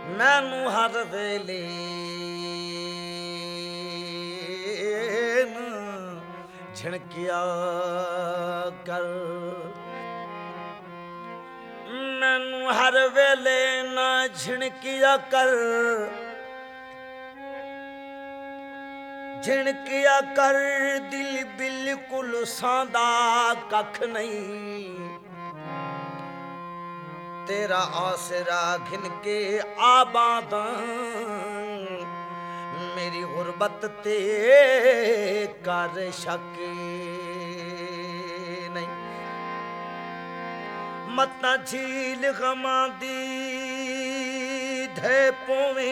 ਮੈਨੂੰ ਹਰ ਵੇਲੇ ਝਿਣਕਿਆ ਕਰ, ਮੈਨੂੰ ਹਰ ਵੇਲੇ ਨਾ ਝਿਣਕਿਆ ਕਰ, ਝਿਣਕਿਆ ਕਰ ਦਿਲ ਬਿਲਕੁਲ ਸਾਂਦਾ ਕੱਖ ਨਹੀਂ, तेरा आसरा घिन के आबादा मेरी गुरबत ते कर शक नहीं, मत झील गमा दी ढे पोवे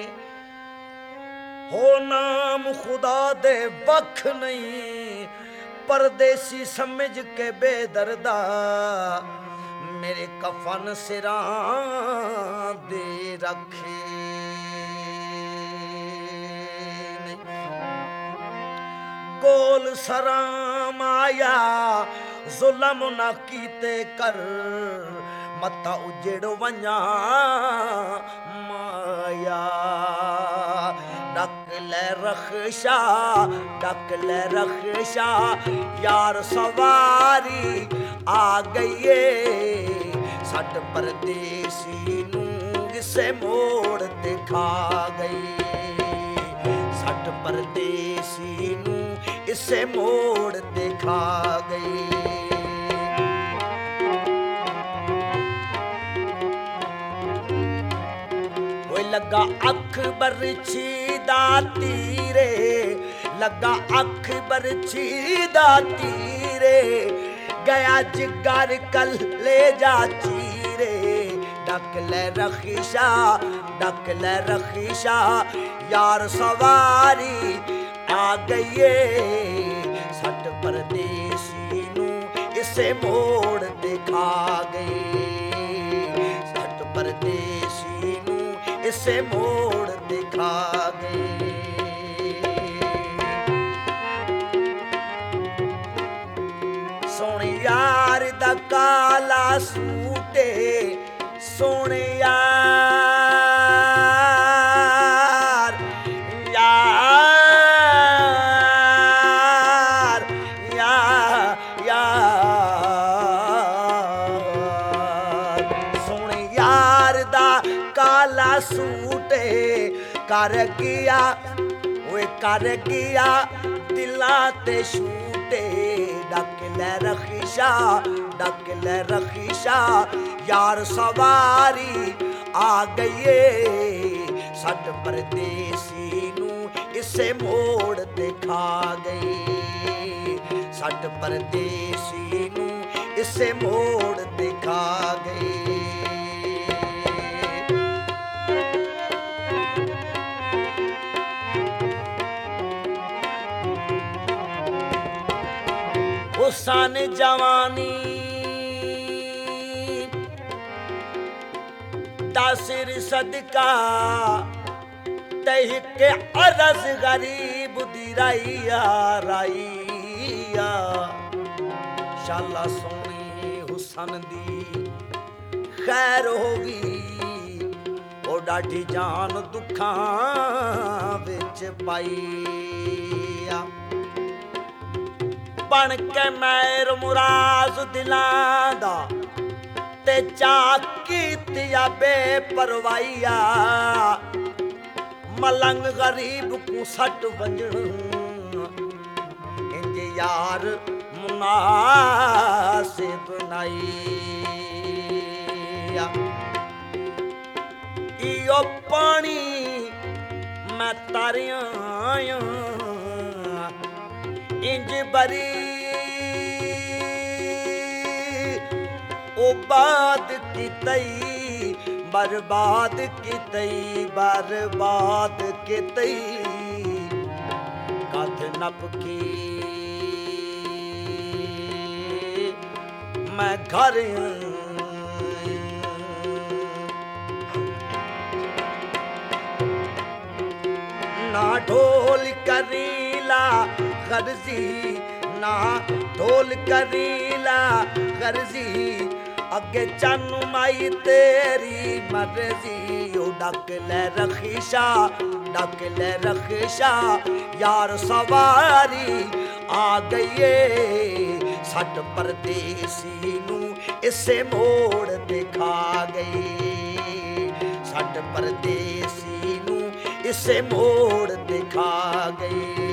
हो नाम खुदा दे बख नहीं, परदेसी समझ के बेदर्दा मेरे कफन सिरां दे रखे गोल सराम आया जुल्म ना कीते कर, मथा उजड़ वञा माया, डक ले रखशा डक ले रखशा यार सवारी आ गई, सट परदेसी नूं किसे मोड़ ते खा गई, सट परदेसी नूं इसे मोड़ ते खा गई। वो लगा अख बरछी दा तीरे, लगा अख बरछी दा तीरे, गया जिगर कल ले जा चीरे, डक ले रखीशा डक ले रखीशा यार सवारी आ गई, सट परदेसी नूं इसे मोड़ दिखा गई, सट परदेसी नूं इसे मोड़ दिखा गई। सोने यार दा काला सूटे, सोने यार यार यार सोने यार दा काला सूटे, कर गया ओए कर गया दिलां ते छूटे, डक ले रखीशा डक ले रखीशा यार सवारी आ गई, सट परदेसी नूं इसे मोड़ दिखा गई, सट परदेसी नूं इसे मोड़ दिखा गई। हुसन जवानी दासिर सदका तह के अरज गरीब दी राइया राइया, शाला सोनी हुसन दी खैर होगी, ओ डाठी जान दुखां विच पाईया, बन के मैर मुराज दिलां दा ते चाक कीतिया बेपरवाइया, मलंग गरीब को सट वंजण इंज यार मुनासिब नाइया, इयो पानी मैं तारियां इंज बरी उबाद कितई बर्बाद कितई बर्बाद कितई, कथ नपकी मैं घर ना ढोल करीला गर्जी ना ढोल करीला गर्जी अगे चन माई तेरी मर्जी ओ डक ले रखीशा डक ले रखीशा यार सवारी आ गई सट परदेसी नू इसे मोड़ दिखा गई सट परदेसी नू इसे मोड़ दिखा गई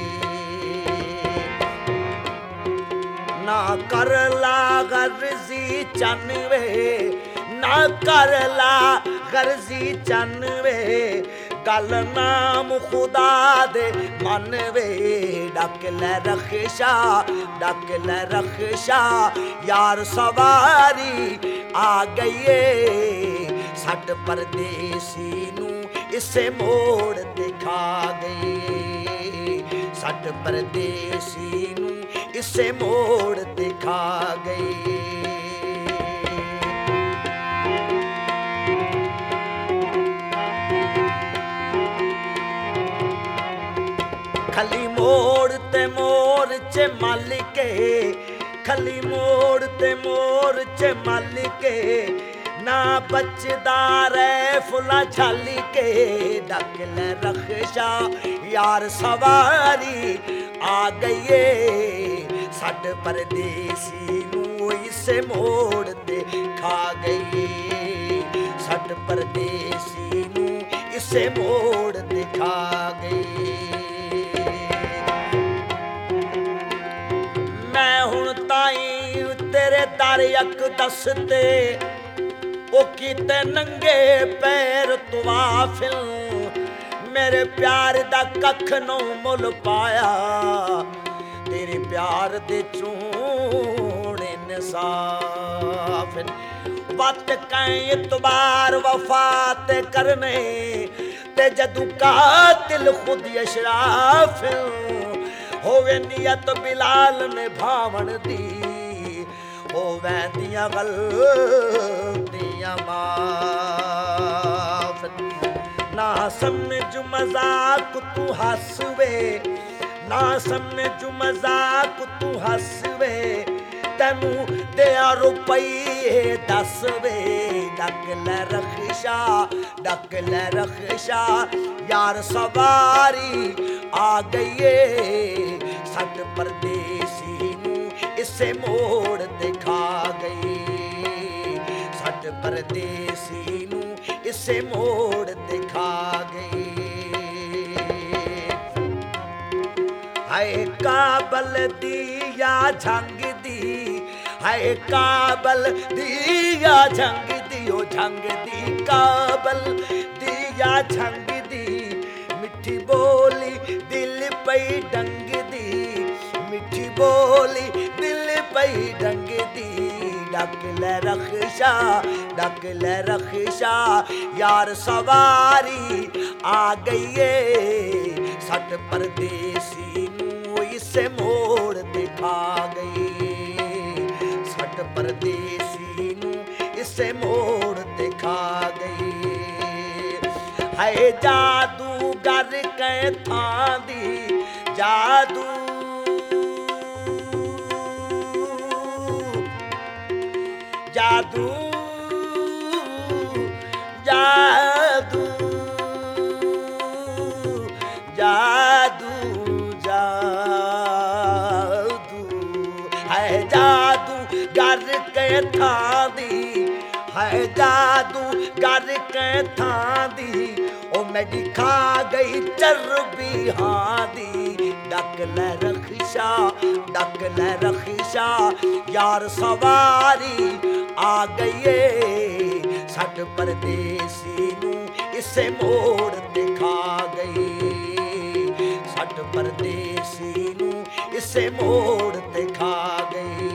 ना कर ला गर्जी चनवे ना कर ला गर्जी चनवे गल नाम खुदा दे मनवे डक ले रखशा डक ले रखशा यार सवारी आ गई सट परदेसी नू इसे मोड़ दिखा गई सट परदेसी नू इसे मोड़ दिखा गई खली मोड़ ते मोर च मालिके खली मोड़ ते मोर च मालिके ना बचदा रे फुला छाली के डक ले रखशा यार सवारी आ गई सट परदेसी नू इसे मोड़ दे खा गई सट परदेसी नू इसे मोड़ दिखा गई मैं हुण ताई तेरे दर यक दसते ओ कीते नंगे पैर तुवाफिल मेरे प्यार दा कख नो मुल पाया तेरे प्यार दे चूने इंसाफ वत कई इतबार वफा ते करने ते जदू कातिल खुद अशराफ होवे नियत बिलाल ने भावण दी होवे दियां गलतियां माफ ना समझ मजाक तू हसवे ना समझ मजाक तू हसवे तेनू दिया रुपये दसवे डक ले रखशा यार सवारी आ गई सट परदेसी नू इसे मोड़ दिखा गई सट परदेसी नू इसे मोड़ दिखा गई हाय काबल दिया झंग दी हाय काबल दिया झंग दी ओ झंग दी काबल दिया झंग दी मिठी बोली दिल पई डंग दी मिठी बोली दिल पई डंग दी डक ले रखशा यार सवारी आ गई सट परदेसी नू इसे मोड़ दिखा गई सट परदेसी नू इसे मोड़ दिखा गई है जादूगर के थां दी जादू जादू जादू जादू जादू है जादू गर के थां दी है जादू गर के थां दी ओ मेरी खा गई चर्बी हां दी डक ले रखशा यार सवारी आ गई सट परदेसी नू इसे मोड़ दिखा गई सट परदेसी नू इसे मोड़ दिखा गई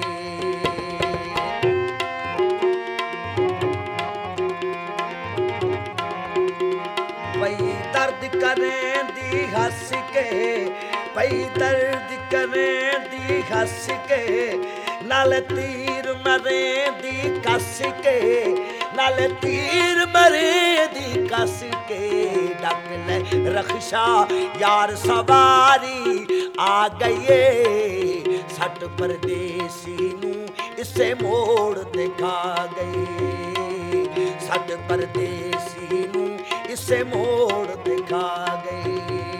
पई दर्द करें दी हंस के पई दर्द करें दी हंस के नाल तीर मरे दी कस के नाल तीर मरे दी कस के डक ले रखशा यार सवारी आ गई सट परदेसी नू ਇਸੇ ਮੋੜ ਦਿਖਾ ਗਈ। ਸਾਡੇ ਪਰਦੇਸੀ ਨੂੰ ਇਸੇ ਮੋੜ ਦਿਖਾ ਗਈ।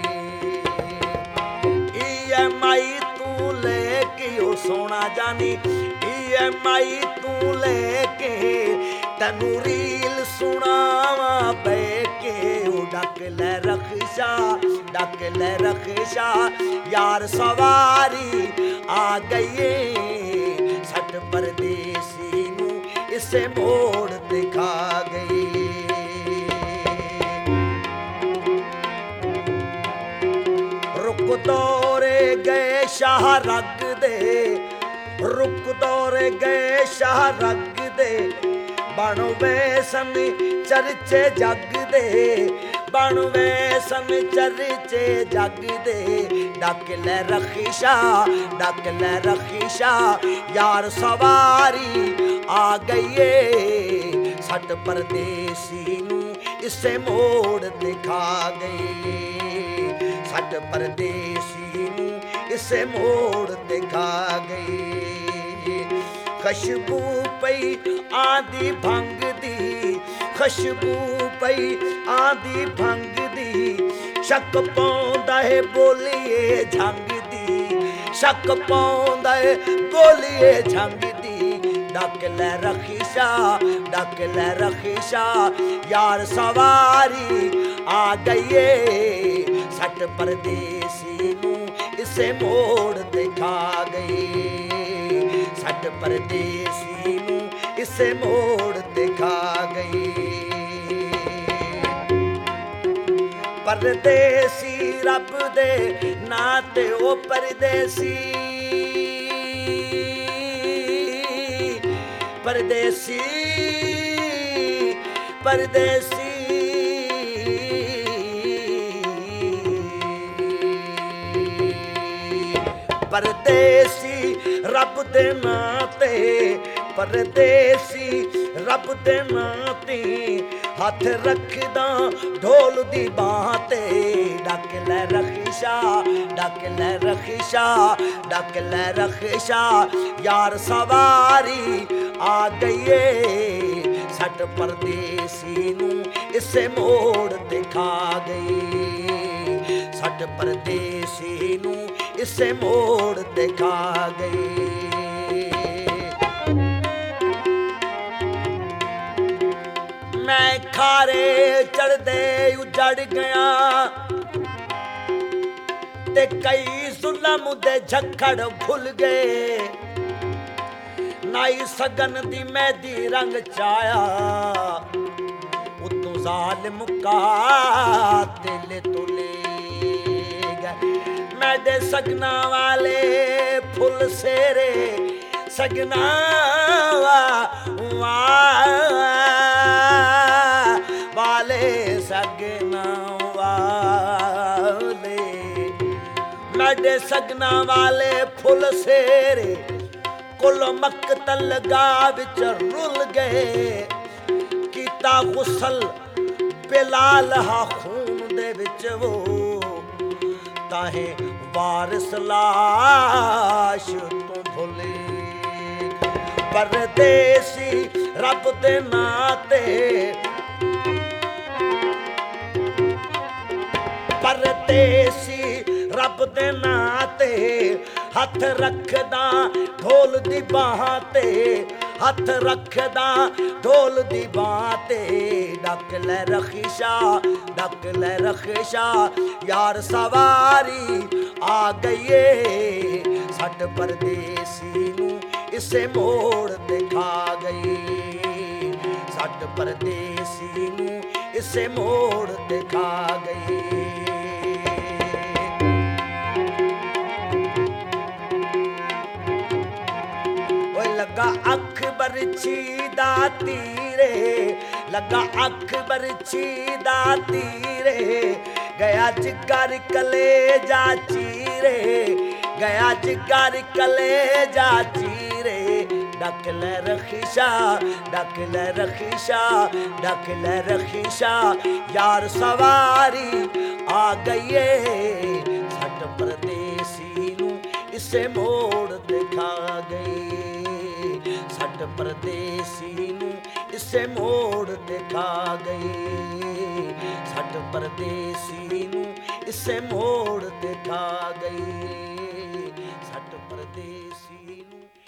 EMI ਤੂੰ ਲੈ ਕੇ ਉਹ ਸੋਨਾ ਜਾਨੀ, EMI ਤੂੰ ਲੈ ਕੇ ਤੈਨੂੰ ਰੀਲ ਸੁਣਾਵਾ ਬੈ ਕੇ। ਉਹ ਡੱਕ ਲੈ ਰਖਸ਼ਾ, ਡੱਕ ਲੈ ਰਖਸ਼ਾ, ਯਾਰ ਸਵਾਰੀ ਆ ਗਈ। ਸੱਟ ਪਰਦੇਸੀ ਨੂੰ ਇਸੇ ਮੋੜ ਦਿਖਾ ਗਈ। ਰੁਕ ਦੌਰੇ ਗਏ ਸ਼ਾਹ ਰਗ ਦੇ, ਰੁਕ ਦੌਰੇ ਗਏ ਸ਼ਾਹ ਰਗ ਦੇ। ਬਣਵੇ ਸਨ ਚਰਚੇ ਜਗ ਦੇ, ਬਣਵੇ ਸਨ ਚਰਚੇ ਜਗ ਦੇ। ਡੱਕ ਲੈ ਰਖਸ਼ਾ, ਡੱਕ ਲੈ ਰਖਸ਼ਾ, ਯਾਰ ਸਵਾਰੀ ਆ ਗਈ। ਸੱਟ ਪਰਦੇਸੀ ਨੂੰ ਇਸੇ ਮੋੜ ਦਿਖਾ ਗਈ। ਸੱਟ ਪਰਦੇਸੀ ਨੂੰ ਇਸੇ ਮੋੜ ਦਿਖਾ ਗਈ। ਖੁਸ਼ਬੂ ਪਈ ਆਂਦੀ ਭੰਗ ਦੀ, ਖੁਸ਼ਬੂ ਪਈ ਆਂਦੀ ਭੰਗ ਦੀ। ਸ਼ੱਕ ਪਾਉਂਦਾ ਏ ਬੋਲੀਏ ਝੰਗ ਦੀ, ਸ਼ੱਕ ਪਾਉਂਦਾ ਏ ਬੋਲੀਏ ਝੰਗ ਦੀ। ਡੱਕ ਲੈ ਰਖਸ਼ਾ, ਡੱਕ ਲੈ ਰਖਸ਼ਾ, ਯਾਰ ਸਵਾਰੀ ਆ ਗਈ। ਸੱਟ ਪਰਦੇਸੀ ਨੂੰ ਇਸੇ ਮੋੜ ਦਿਖਾ ਗਈ। ਸੱਟ ਪਰਦੇਸੀ ਨੂੰ ਇਸੇ ਮੋੜ ਦਿਖਾ ਗਈ। ਪਰਦੇਸੀ ਰੱਬ ਦੇ ਨਾਂ ਤੇ ਉਹ ਪਰਦੇਸੀ, ਪਰਦੇਸੀ ਪਰਦੇਸੀ। ਪਰਦੇਸੀ ਰੱਬ ਦੇ ਨਾਂ ਤੇ, ਪਰਦੇਸੀ ਰੱਬ ਦੇ ਨਾਂ ਤੇ। ਹੱਥ ਰੱਖਦਾ ਢੋਲ ਦੀ ਬਾਹ ਤੇ। ਡੱਕ ਲੈ ਰਖਸ਼ਾ, ਡੱਕ ਲੈ ਰਖਸ਼ਾ, ਡੱਕ ਲੈ ਰਖਸ਼ਾ, ਯਾਰ ਸਵਾਰੀ ਆ ਗਈ। ਸੱਟ ਪਰਦੇਸੀ ਨੂੰ ਇਸੇ ਮੋੜ ਦਿਖਾ ਗਈ। ਸੱਟ ਪਰਦੇਸੀ ਨੂੰ ਇਸੇ ਮੋੜ ਦਿਖਾ ਗਈ। ਮੈਂ ਖਾਰੇ ਚੜਦੇ ਉਜੜ ਗਿਆ ਤੇ ਕਈ ਜ਼ੁਲਮ ਦੇ ਝੱਖੜ ਭੁੱਲ ਗਏ। ਨਾਈ ਸਗਨ ਦੀ ਮਹਿੰਦੀ ਰੰਗ ਚਾਇਆ, ਉਤੋਂ ਜ਼ਾਲਿਮ ਕਾ ਦਿਲ ਤੁਲੇ ਗਏ। ਮੈਡੇ ਸਗਨਾ ਵਾਲੇ ਫੁੱਲ ਸੇਰੇ, ਸਗਨਾ ਵਾਲੇ, ਸਗਨਾ ਵਾਲੇ। ਮੈਡੇ ਸਗਨਾ ਵਾਲੇ ਫੁੱਲ ਸੇਰੇ ਕੁਲ ਮਕਤਲ ਗਾ ਵਿੱਚ ਰੁਲ ਗਏ। ਕੀਤਾ ਗੁਸਲ ਬਿਲਾਲ ਹਾ ਖੂਨ ਦੇ ਵਿੱਚ ਉਹ, ਤਾਹੇ ਵਾਰਿਸ ਲਾਸ਼ ਤੋਂ ਭੁੱਲੇ। ਪਰਦੇਸੀ ਰੱਬ ਦੇ ਨਾਂ ਤੇ, ਪਰਦੇਸੀ ਰੱਬ ਦੇ ਨਾਂ ਤੇ। ਹੱਥ ਰੱਖਦਾ ਢੋਲ ਦੀ ਬਾਹ ਤੇ, ਹੱਥ ਰੱਖਦਾ ਢੋਲ ਦੀ ਬਾਹ ਤੇ। ਡੱਕ ਲੈ ਰਖਸ਼ਾ, ਡੱਕ ਲੈ ਰਖਸ਼ਾ, ਯਾਰ ਸਵਾਰੀ ਆ ਗਈ। ਸੱਟ ਪਰਦੇਸੀ ਨੂੰ ਇਸੇ ਮੋੜ ਦਿਖਾ ਗਈ। ਸੱਟ ਪਰਦੇਸੀ ਨੂੰ ਇਸੇ ਮੋੜ ਦਿਖਾ ਗਈ। ਲੱਗਾ ਅੱਖ ਬਰਛੀ ਦਾ ਤੀਰੇ, ਲੱਗਾ ਅੱਖ ਬਰਛੀ ਦਾ ਤੀਰੇ। ਗਿਆ ਜਿਗਰ ਕਲੇਜਾ ਚੀਰੇ, ਗਿਆ ਜਿਗਰ ਕਲੇਜਾ ਚੀਰੇ। ਡੱਕ ਲੈ ਰਖਸ਼ਾ, ਡੱਕ ਲੈ ਰਖਸ਼ਾ, ਡੱਕ ਲੈ ਰਖਸ਼ਾ, ਯਾਰ ਸਵਾਰੀ ਆ ਗਈ। ਸੱਟ ਪਰਦੇਸੀ ਨੂੰ ਇਸੇ ਮੋੜ ਦਿਖਾ ਗਈ। ਪਰਦੇਸੀ ਨੂੰ ਇਸੇ ਮੋੜ ਤੇ ਖਾ ਗਈ, ਸੱਟ ਪਰਦੇਸੀ ਨੂੰ ਇਸੇ ਮੋੜ ਤੇ ਖਾ ਗਈ, ਸੱਟ ਪਰਦੇਸੀ ਨੂੰ